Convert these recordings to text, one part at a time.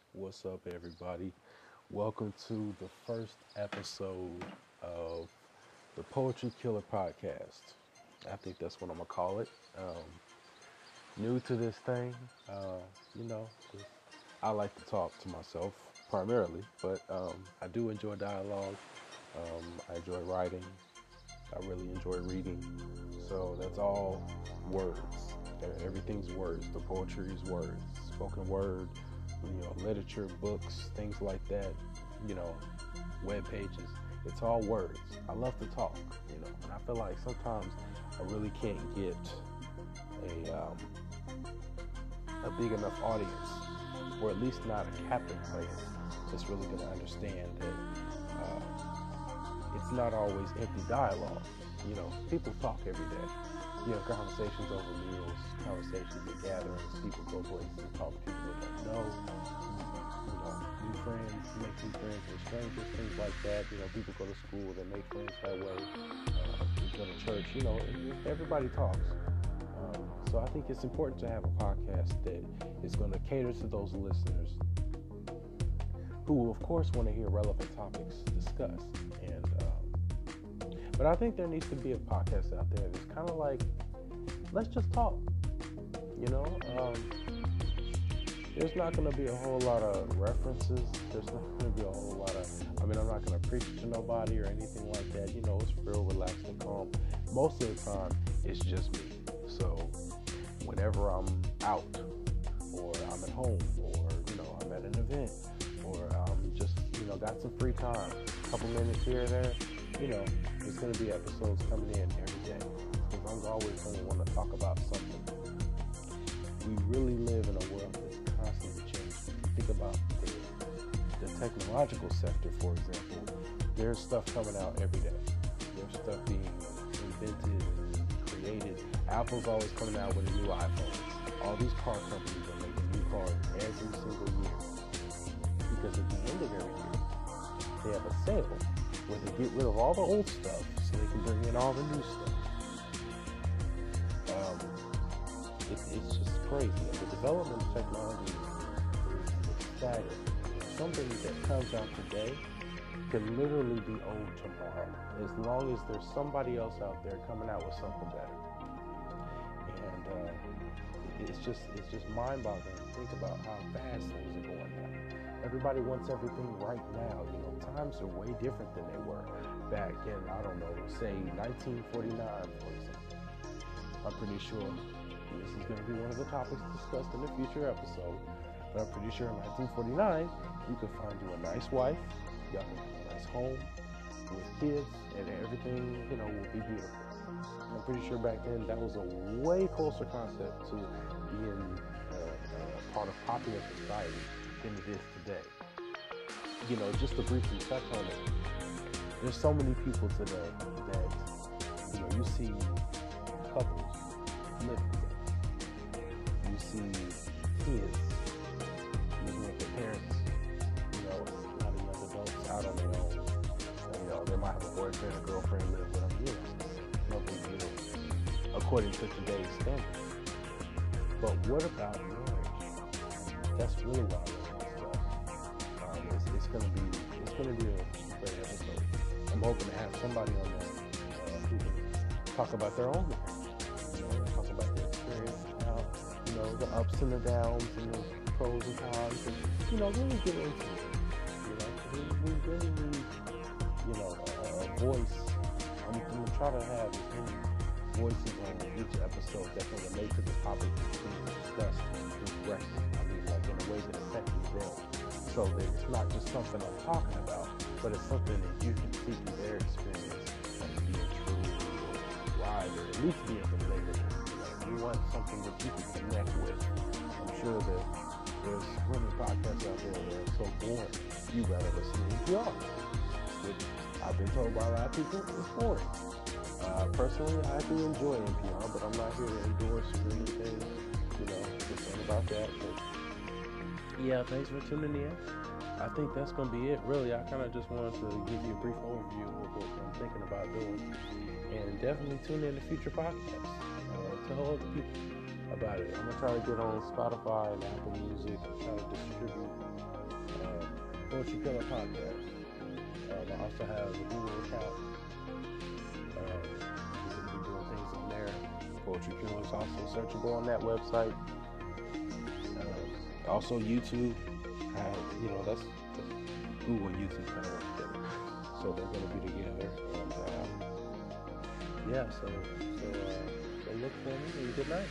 What's up, everybody? Welcome to the first episode of the Poetry Killer podcast. I think that's what I'm gonna call it. New to this thing, uh, you know, I like to talk to myself primarily, but I do enjoy dialogue. I enjoy writing. I really enjoy reading. So that's all words. Everything's words. The poetry is words. Spoken word, literature, books, things like that, you know, web pages. It's all words. I love to talk, and I feel like sometimes I really can't get a big enough audience, or at least not a captive audience, that's really going to understand that it's not always empty dialogue. People talk every day. Conversations over meals, conversations at gatherings, people go places and talk to people they don't know. New friends, make new friends with strangers, things like that. People go to school, they make friends that way. You go to church, everybody talks. So I think it's important to have a podcast that is going to cater to those listeners who will, of course, want to hear relevant topics discussed. But I think there needs to be a podcast out there that's kind of like, let's just talk. There's not going to be a whole lot of references. There's not going to be a whole lot of, I'm not going to preach to nobody or anything like that. It's real relaxed and calm. Most of the time, it's just me. So whenever I'm out, or I'm at home, or, I'm at an event, or I'm just, got some free time, a couple minutes here or there, there's going to be episodes coming in every day. Because I'm always going to want to talk about something. We really live in a world that's constantly changing. Think about the technological sector, for example. There's stuff coming out every day. There's stuff being invented and created. Apple's always coming out with a new iPhone. All these car companies are making new cars every single year. Because at the end of every year, they have a sale where they get rid of all the old stuff so they can bring in all the new stuff. It's just crazy. The development of technology is staggering. Something that comes out today can literally be old tomorrow, as long as there's somebody else out there coming out with something better. And it's just mind-boggling to think about how fast things are going now. Everybody wants everything right now. Times are way different than they were back in, I don't know, say 1949, for example. I'm pretty sure this is going to be one of the topics discussed in a future episode, but I'm pretty sure in 1949, you could find you a nice wife, y'all can have a nice home with kids, and everything, will be beautiful. I'm pretty sure back then that was a way closer concept to being part of popular society than it is today. Just to briefly touch on it, there's so many people today that, you see couples living together. You see kids living with their parents, not young adults out on their own. They might have a boyfriend or girlfriend live with them, no big deal, according to today's standards. But what about marriage? That's really what I want to discuss. It's gonna be a great episode. I'm hoping to have somebody on there who can talk about their own marriage, talk about their experience, how the ups and the downs and the pros and cons, and really get into it. We really need a voice. I'm gonna try to have as many voices on each episode that can relate to the topic that's being discussed directly. Like in a way that affects them. So that it's not just something I'm talking about, but it's something that you can see through their experience as being true or right, or at least being relatable. You want something that you can connect with. I'm sure that there's women podcasts out there that are so boring, you rather listen to NPR, which I've been told by a lot of people is boring. Personally, I do enjoy NPR, but I'm not here to endorse or anything, just about that. But yeah, thanks for tuning in. I think that's going to be it, really. I kind of just wanted to give you a brief overview of what I'm thinking about doing. And definitely tune in to future podcasts. Tell other people. about it. I'm gonna try to get on Spotify and Apple Music and try to distribute Poetry Killer podcast. I also have a Google account. Just gonna be doing things on there. Poetry Killer is also searchable on that website. Also YouTube. That's Google and YouTube kind of work together, so they're gonna be together. And yeah, so look for me and good night.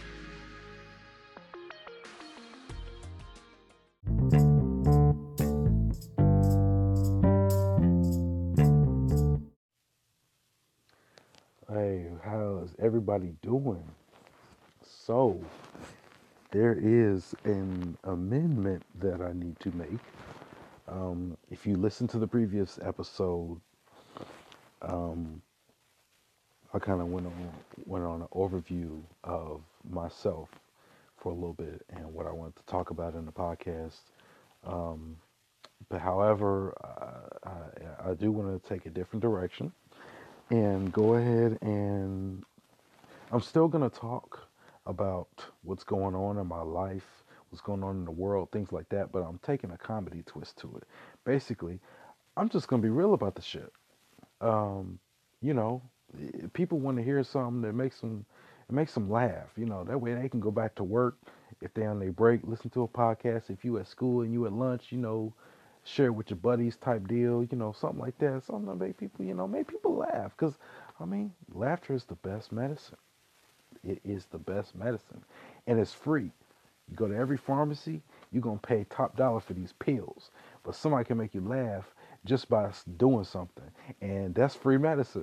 Hey, how's everybody doing? So, there is an amendment that I need to make. If you listen to the previous episode, um, I kind of went on an overview of myself for a little bit and what I wanted to talk about in the podcast. Um, but however, I do want to take a different direction and go ahead, and I'm still going to talk about what's going on in my life, what's going on in the world, things like that, but I'm taking a comedy twist to it. Basically, I'm just going to be real about the shit. Um, you know, people want to hear something that makes them laugh. That way they can go back to work if they're on their break, listen to a podcast. If you at school and you at lunch, share it with your buddies type deal. Something like that. Something to make people laugh. Because laughter is the best medicine. It is the best medicine, and it's free. You go to every pharmacy, you're gonna pay top dollar for these pills, but somebody can make you laugh just by doing something, and that's free medicine.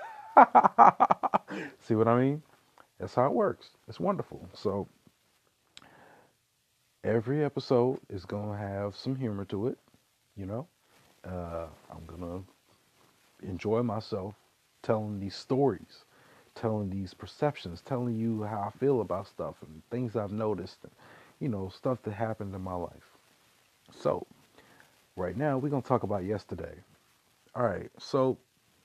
See what I mean? That's how it works. It's wonderful. So every episode is gonna have some humor to it. You know, I'm gonna enjoy myself telling these stories, telling these perceptions, telling you how I feel about stuff and things I've noticed, and stuff that happened in my life. So right now we're gonna talk about yesterday. All right, so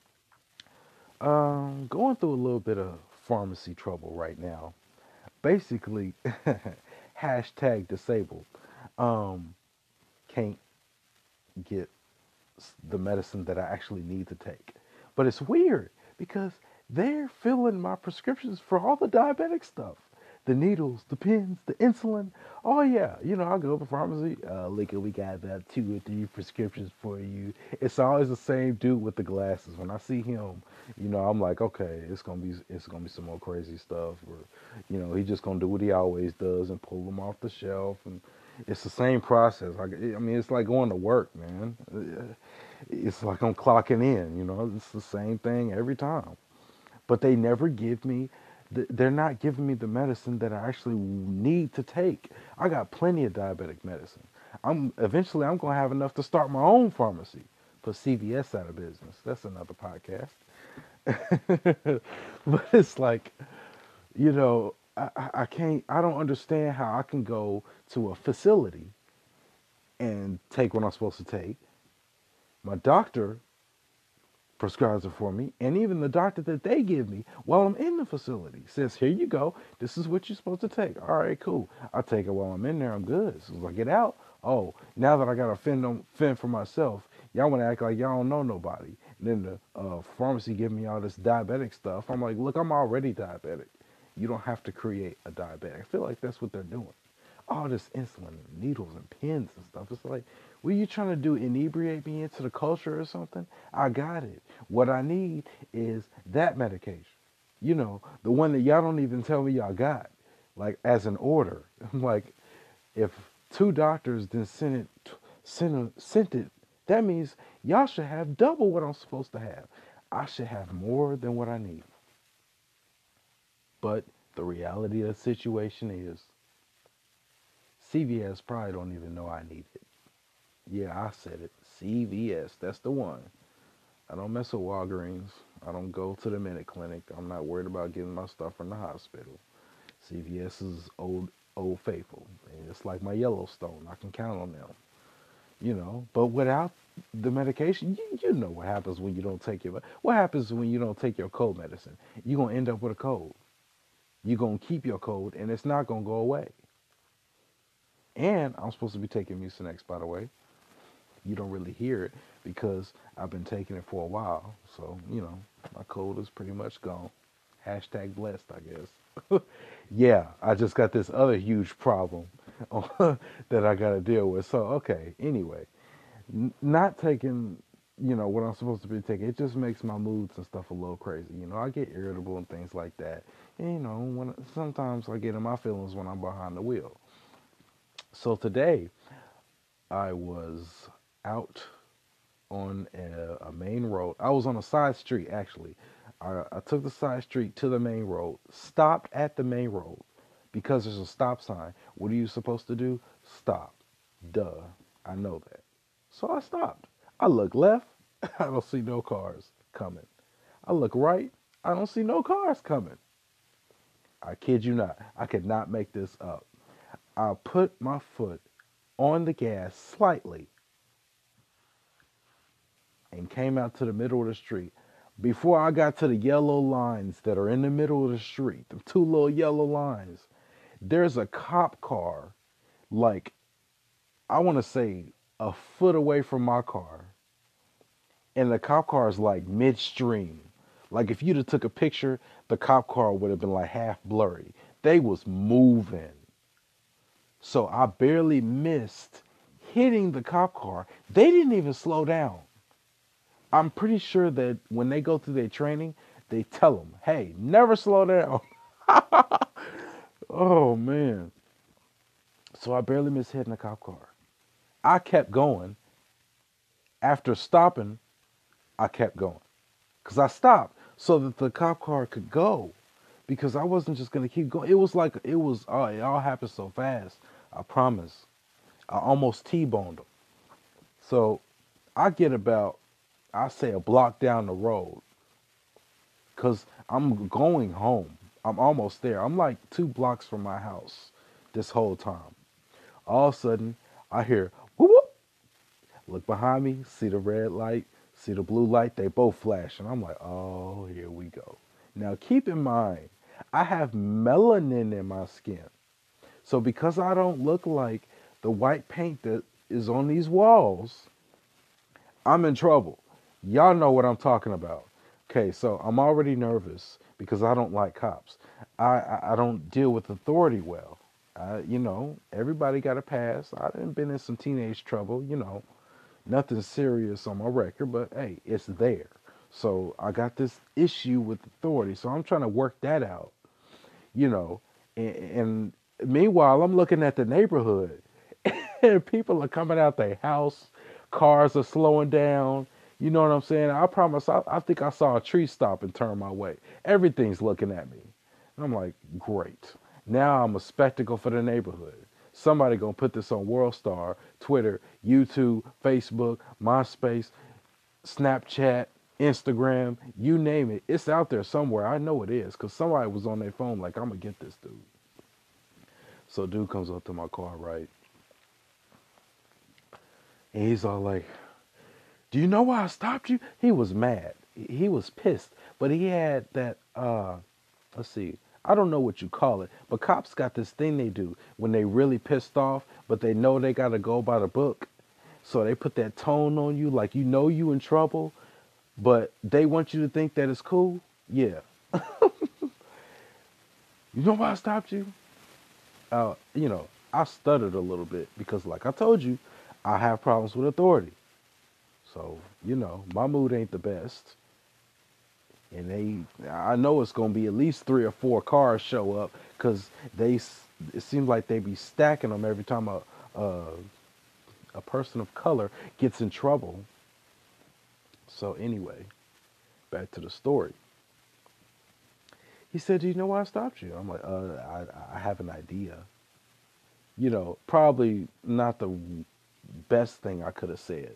going through a little bit of pharmacy trouble right now. Basically, hashtag disabled. Um, can't get the medicine that I actually need to take. But it's weird because they're filling my prescriptions for all the diabetic stuff. The needles, the pens, the insulin. Oh yeah, I go to the pharmacy. Look, we got about 2 or 3 prescriptions for you. It's always the same dude with the glasses. When I see him, I'm like, okay, it's gonna be some more crazy stuff, or he's just gonna do what he always does and pull them off the shelf, and it's the same process. It's like going to work, man. It's like I'm clocking in. It's the same thing every time. But they never give me, they're not giving me the medicine that I actually need to take. I got plenty of diabetic medicine. I'm gonna have enough to start my own pharmacy. Put CVS out of business. That's another podcast. But it's like, I can't, I don't understand how I can go to a facility and take what I'm supposed to take. My doctor prescribes it for me, and even the doctor that they give me while I'm in the facility says, here you go, this is what you're supposed to take. All right, cool. I'll take it while I'm in there, I'm good. As soon as I get out, oh, now that I got to fend for myself, y'all want to act like y'all don't know nobody. And then the pharmacy giving me all this diabetic stuff. I'm like, look, I'm already diabetic. You don't have to create a diabetic. I feel like that's what they're doing. All this insulin and needles and pins and stuff. It's like, what are you trying to do? Inebriate me into the culture or something? I got it. What I need is that medication. The one that y'all don't even tell me y'all got, like as an order. I'm like, if 2 doctors then sent it, that means y'all should have double what I'm supposed to have. I should have more than what I need. But the reality of the situation is CVS probably don't even know I need it. Yeah, I said it. CVS, that's the one. I don't mess with Walgreens. I don't go to the Minute Clinic. I'm not worried about getting my stuff from the hospital. CVS is old faithful. It's like my Yellowstone. I can count on them. But without the medication, you know what happens when you don't take what happens when you don't take your cold medicine. You're going to end up with a cold. You're going to keep your code and it's not going to go away. And I'm supposed to be taking Mucinex, by the way. You don't really hear it because I've been taking it for a while. So, my cold is pretty much gone. Hashtag blessed, I guess. Yeah, I just got this other huge problem that I got to deal with. So, okay, anyway, not taking, what I'm supposed to be taking, it just makes my moods and stuff a little crazy. I get irritable and things like that. And, when sometimes I get in my feelings when I'm behind the wheel. So today I was out on a main road. I was on a side street, actually. I took the side street to the main road, stopped at the main road because there's a stop sign. What are you supposed to do? Stop. Duh. I know that. So I stopped. I look left. I don't see no cars coming. I look right. I don't see no cars coming. I kid you not. I could not make this up. I put my foot on the gas slightly and came out to the middle of the street. Before I got to the yellow lines that are in the middle of the street, the two little yellow lines, there's a cop car, like, I want to say a foot away from my car. And the cop car is like midstream. Like if you'd have took a picture, the cop car would have been like half blurry. They was moving. So I barely missed hitting the cop car. They didn't even slow down. I'm pretty sure that when they go through their training, they tell them, hey, never slow down. Oh, man. So I barely missed hitting the cop car. I kept going. After stopping, I kept going. Because I stopped so that the cop car could go. Because I wasn't just going to keep going. It all happened so fast. I promise. I almost T-boned them. So I get about, I say a block down the road. Because I'm going home. I'm almost there. I'm like 2 blocks from my house this whole time. All of a sudden, I hear, whoop, whoop. Look behind me, see the red light, see the blue light. They both flash. And I'm like, oh, here we go. Now, keep in mind, I have melanin in my skin. So because I don't look like the white paint that is on these walls, I'm in trouble. Y'all know what I'm talking about. Okay, so I'm already nervous because I don't like cops. I don't deal with authority well. Everybody got a pass. I done been in some teenage trouble, nothing serious on my record, but hey, it's there. So I got this issue with authority. So I'm trying to work that out, you know. And meanwhile, I'm looking at the neighborhood and people are coming out their house. Cars are slowing down. You know what I'm saying? I promise, I think I saw a tree stop and turn my way. Everything's looking at me. And I'm like, great. Now I'm a spectacle for the neighborhood. Somebody gonna put this on WorldStar, Twitter, YouTube, Facebook, MySpace, Snapchat, Instagram, you name it. It's out there somewhere. I know it is because somebody was on their phone like, I'm gonna get this dude. So dude comes up to my car, right? And he's all like, do you know why I stopped you? He was mad. He was pissed. But he had that, let's see, I don't know what you call it, but cops got this thing they do when they really pissed off, but they know they got to go by the book. So they put that tone on you like you in trouble, but they want you to think that it's cool. Yeah. You know why I stopped you? I stuttered a little bit because like I told you, I have problems with authority. So, my mood ain't the best. And I know it's going to be at least 3 or 4 cars show up because it seems like they be stacking them every time a person of color gets in trouble. So anyway, back to the story. He said, do you know why I stopped you? I'm like, I have an idea. Probably not the best thing I could have said.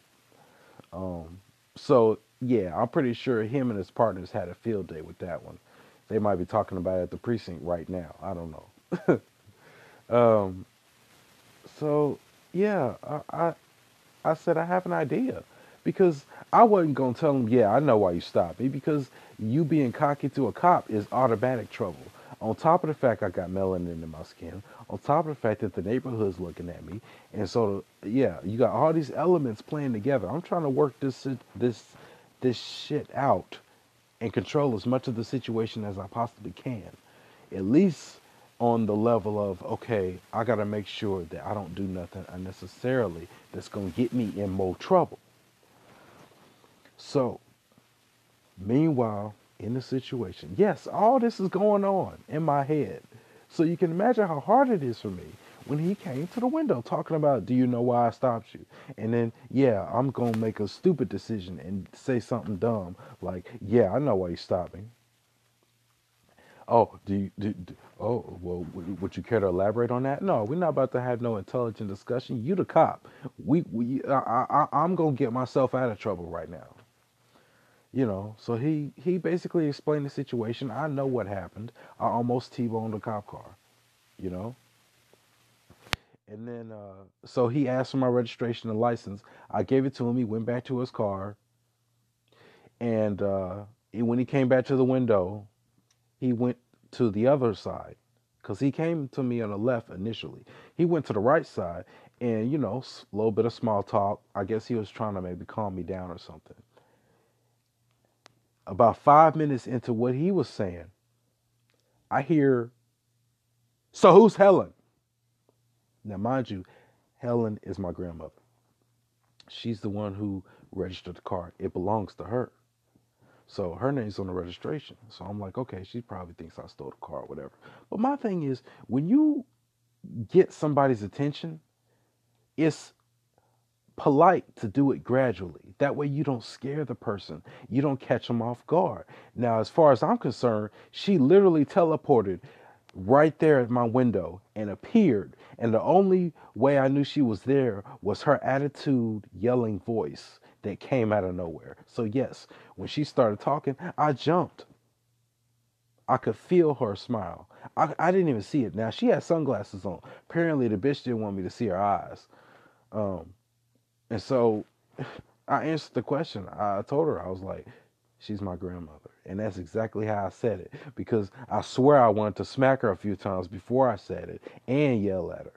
So yeah, I'm pretty sure him and his partners had a field day with that one. They might be talking about it at the precinct right now. I don't know. So yeah, I said I have an idea because I wasn't gonna tell him, yeah, I know why you stopped me because you being cocky to a cop is automatic trouble. On top of the fact I got melanin in my skin, on top of the fact that the neighborhood's looking at me, and so yeah, you got all these elements playing together. I'm trying to work this shit out and control as much of the situation as I possibly can. At least on the level of, okay, I got to make sure that I don't do nothing unnecessarily that's going to get me in more trouble. So, meanwhile, in the situation, yes, all this is going on in my head. So you can imagine how hard it is for me when he came to the window talking about, do you know why I stopped you? And then, yeah, I'm going to make a stupid decision and say something dumb like, yeah, I know why you stopped me. Oh, well, would you care to elaborate on that? No, we're not about to have no intelligent discussion. You the cop. I'm going to get myself out of trouble right now. You know, so he basically explained the situation. I know what happened. I almost T-boned a cop car, you know. And then, so he asked for my registration and license. I gave it to him. He went back to his car. And when he came back to the window, he went to the other side. Because he came to me on the left initially. He went to the right side. And, you know, a little bit of small talk. I guess he was trying to maybe calm me down or something. About 5 minutes into what he was saying, I hear, so who's Helen? Now, mind you, Helen is my grandmother. She's the one who registered the car. It belongs to her. So her name's on the registration. So I'm like, okay, she probably thinks I stole the car or whatever. But my thing is, when you get somebody's attention, it's polite to do it gradually. That way you don't scare the person. You don't catch them off guard. Now, as far as I'm concerned, she literally teleported right there at my window and appeared. And the only way I knew she was there was her attitude, yelling voice that came out of nowhere. So yes, when she started talking, I jumped. I could feel her smile. I didn't even see it. Now, she had sunglasses on. Apparently, the bitch didn't want me to see her eyes. And so I answered the question. I told her, I was like, she's my grandmother. And that's exactly how I said it. Because I swear I wanted to smack her a few times before I said it and yell at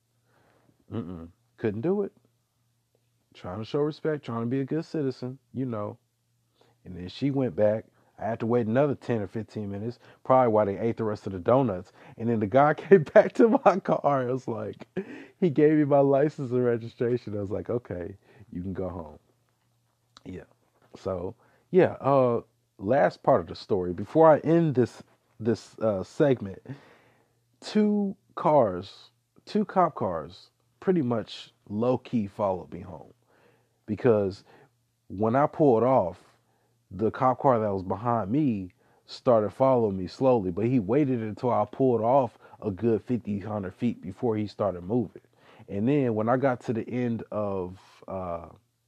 her. Couldn't do it. Trying to show respect, trying to be a good citizen, you know. And then she went back. I had to wait another 10 or 15 minutes, probably while they ate the rest of the donuts. And then the guy came back to my car. It was like, he gave me my license and registration. I was like, okay, you can go home. Yeah. So, yeah, last part of the story. Before I end this segment, two cop cars, pretty much low-key followed me home. Because when I pulled off, the cop car that was behind me started following me slowly, but he waited until I pulled off a good 50, 100 feet before he started moving. And then when I got to the end of, I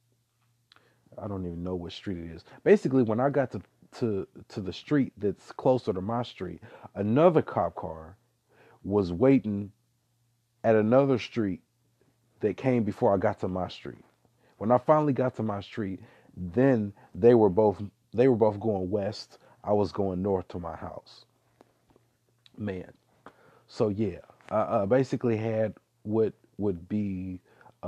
don't even know what street it is. Basically, when I got to the street that's closer to my street, another cop car was waiting at another street that came before I got to my street. When I finally got to my street, then they were both going west. I was going north to my house. Man. So yeah, I basically had what would be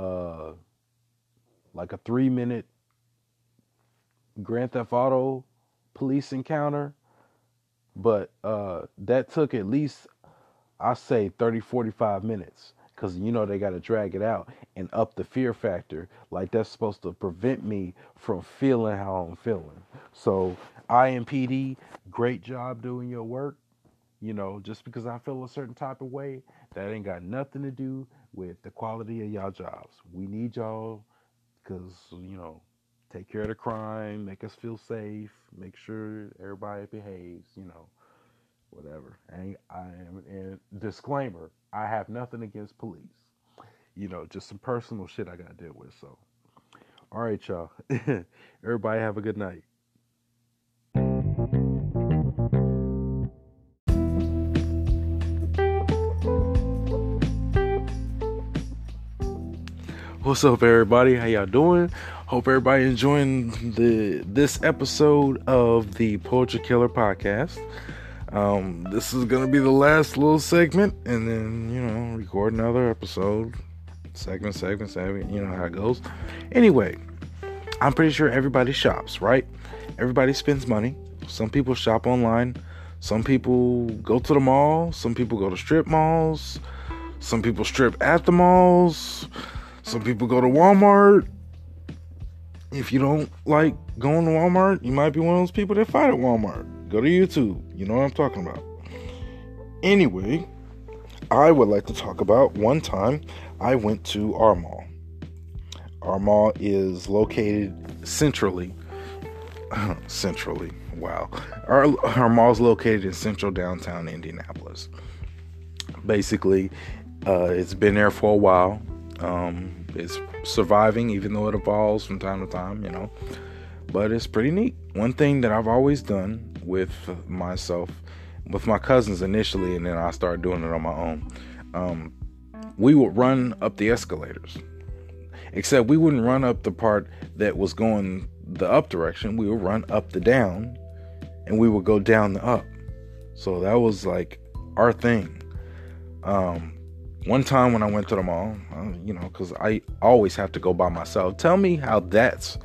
like a 3-minute Grand Theft Auto police encounter, but that took at least, I say, 30, 45 minutes. Because, you know, they got to drag it out and up the fear factor. Like, that's supposed to prevent me from feeling how I'm feeling. So, IMPD, great job doing your work. You know, just because I feel a certain type of way, that ain't got nothing to do with the quality of y'all jobs. We need y'all because, you know, take care of the crime, make us feel safe, make sure everybody behaves, you know. Whatever. And disclaimer, I have nothing against police. You know, just some personal shit I got to deal with. So, all right, y'all. Everybody have a good night. What's up, everybody? How y'all doing? Hope everybody enjoying this episode of the Poetry Killer podcast. This is gonna be the last little segment, and then record another episode. Segment. You know how it goes. Anyway, I'm pretty sure everybody shops, right? Everybody spends money. Some people shop online. Some people go to the mall. Some people go to strip malls. Some people strip at the malls. Some people go to Walmart. If you don't like going to Walmart, you might be one of those people that fight at Walmart. Go to YouTube. You know what I'm talking about. Anyway, I would like to talk about one time I went to our mall. Our mall is located centrally. Wow. Our mall is located in central downtown Indianapolis. Basically, it's been there for a while. It's surviving, even though it evolves from time to time, but it's pretty neat. One thing that I've always done with myself, with my cousins initially, and then I started doing it on my own, we would run up the escalators, except we wouldn't run up the part that was going the up direction. We would run up the down, and we would go down the up. So that was like our thing. One time when I went to the mall, because I always have to go by myself. Tell me how that's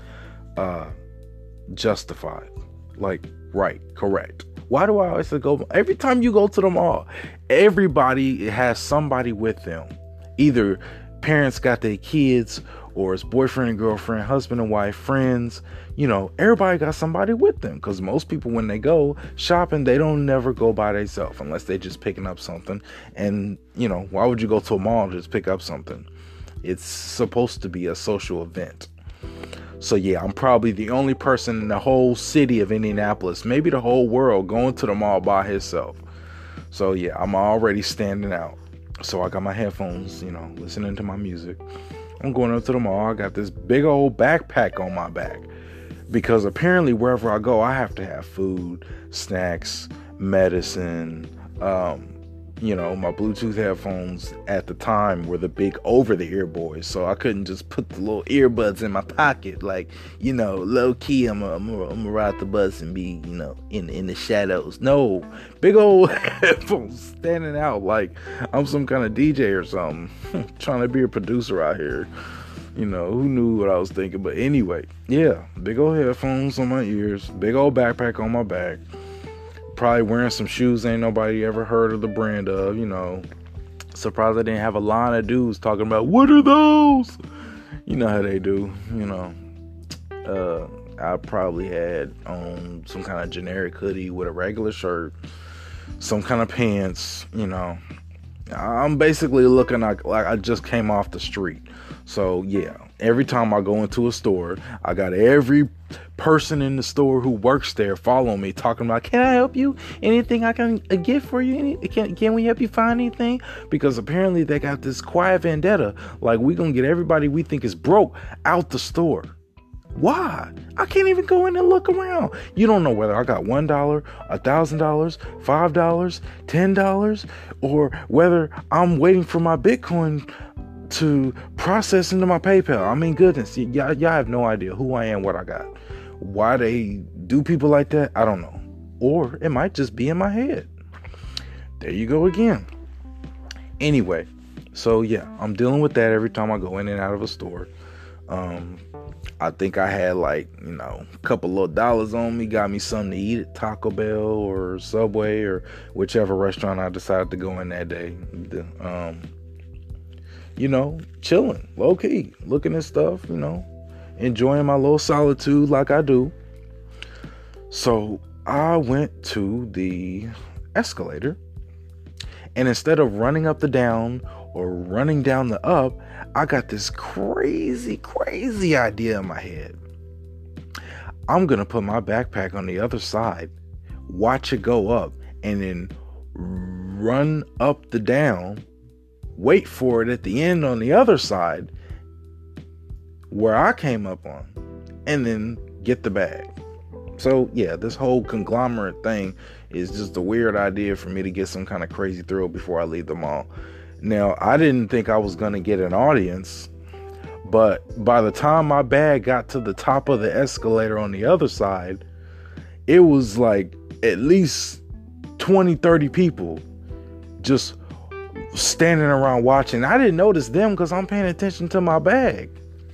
justified. Like, right, correct. Why do I always go? Every time you go to the mall, everybody has somebody with them. Either parents got their kids, or it's boyfriend and girlfriend, husband and wife, friends. Everybody got somebody with them. Because most people, when they go shopping, they don't never go by themselves unless they just picking up something. And, why would you go to a mall to just pick up something? It's supposed to be a social event. So, yeah, I'm probably the only person in the whole city of Indianapolis, maybe the whole world, going to the mall by himself. So, yeah, I'm already standing out. So I got my headphones, listening to my music. I'm going up to the mall. I got this big old backpack on my back. Because apparently wherever I go, I have to have food, snacks, medicine. My Bluetooth headphones at the time were the big over-the-ear boys. So I couldn't just put the little earbuds in my pocket. Like, low key, I'm gonna ride the bus and be, in the shadows. No, big old headphones standing out like I'm some kind of DJ or something. Trying to be a producer out here. Who knew what I was thinking? But anyway, yeah, big old headphones on my ears, big old backpack on my back, probably wearing some shoes ain't nobody ever heard of the brand of, Surprised I didn't have a line of dudes talking about, what are those? You know how they do, I probably had on some kind of generic hoodie with a regular shirt, some kind of pants, I'm basically looking like I just came off the street. So, yeah, every time I go into a store, I got every person in the store who works there following me, talking about, can I help you? Anything I can get for you? Can we help you find anything? Because apparently they got this quiet vendetta. Like, we gonna get everybody we think is broke out the store. Why? I can't even go in and look around. You don't know whether I got $1, $1,000, $5, $10, or whether I'm waiting for my Bitcoin to process into my PayPal. I mean, goodness, y'all have no idea who I am, what I got. Why they do people like that, I don't know. Or it might just be in my head. There you go again. Anyway, so yeah, I'm dealing with that every time I go in and out of a store. I think I had a couple little dollars on me, got me something to eat at Taco Bell or Subway or whichever restaurant I decided to go in that day. Chilling, low key, looking at stuff, enjoying my little solitude like I do. So I went to the escalator, and instead of running up the down or running down the up, I got this crazy idea in my head. I'm going to put my backpack on the other side, watch it go up, and then run up the down, wait for it at the end on the other side where I came up on, and then get the bag. So yeah, this whole conglomerate thing is just a weird idea for me to get some kind of crazy thrill before I leave the mall. Now, I didn't think I was going to get an audience, but by the time my bag got to the top of the escalator on the other side, it was like at least 20, 30 people just standing around watching. I didn't notice them because I'm paying attention to my bag.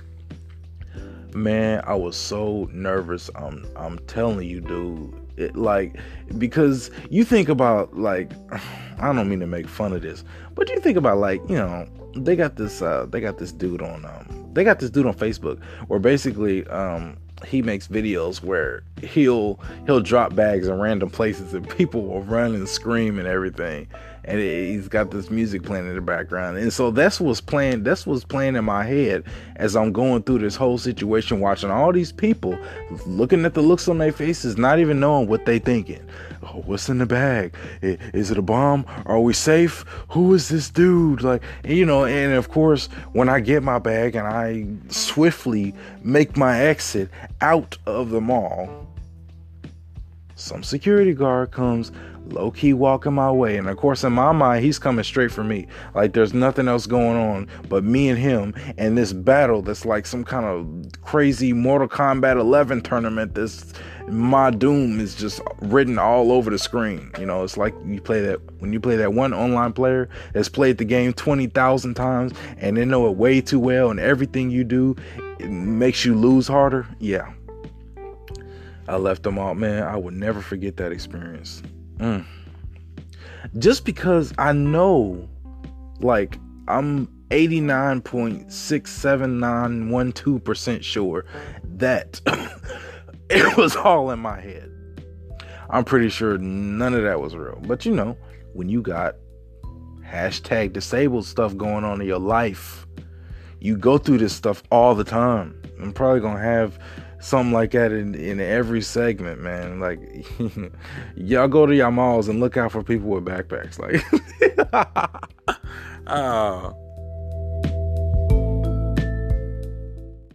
Man, I was so nervous. I'm telling you, dude. Because you think about, like, I don't mean to make fun of this, but you think about, like, you know, they got this dude on Facebook where basically he makes videos where he'll drop bags in random places and people will run and scream and everything, and he's got this music playing in the background, and so that's what's playing in my head as I'm going through this whole situation, watching all these people looking at the looks on their faces, not even knowing what they thinking. Oh, what's in the bag? Is it a bomb? Are we safe? Who is this dude? Like, you know, and of course, when I get my bag and I swiftly make my exit out of the mall, some security guard comes low-key walking my way, and of course in my mind he's coming straight for me. Like, there's nothing else going on but me and him and this battle that's like some kind of crazy Mortal Kombat 11 tournament. This my doom is just written all over the screen. You know, it's like when you play that one online player that's played the game 20,000 times and they know it way too well, and everything you do, it makes you lose harder. Yeah, I left them out, man. I would never forget that experience. Just because I know, like, I'm 89.67912% sure that it was all in my head. I'm pretty sure none of that was real. But you know, when you got #disabled stuff going on in your life, you go through this stuff all the time. I'm probably gonna have something like that in every segment, man. Like, y'all go to your malls and look out for people with backpacks. Like,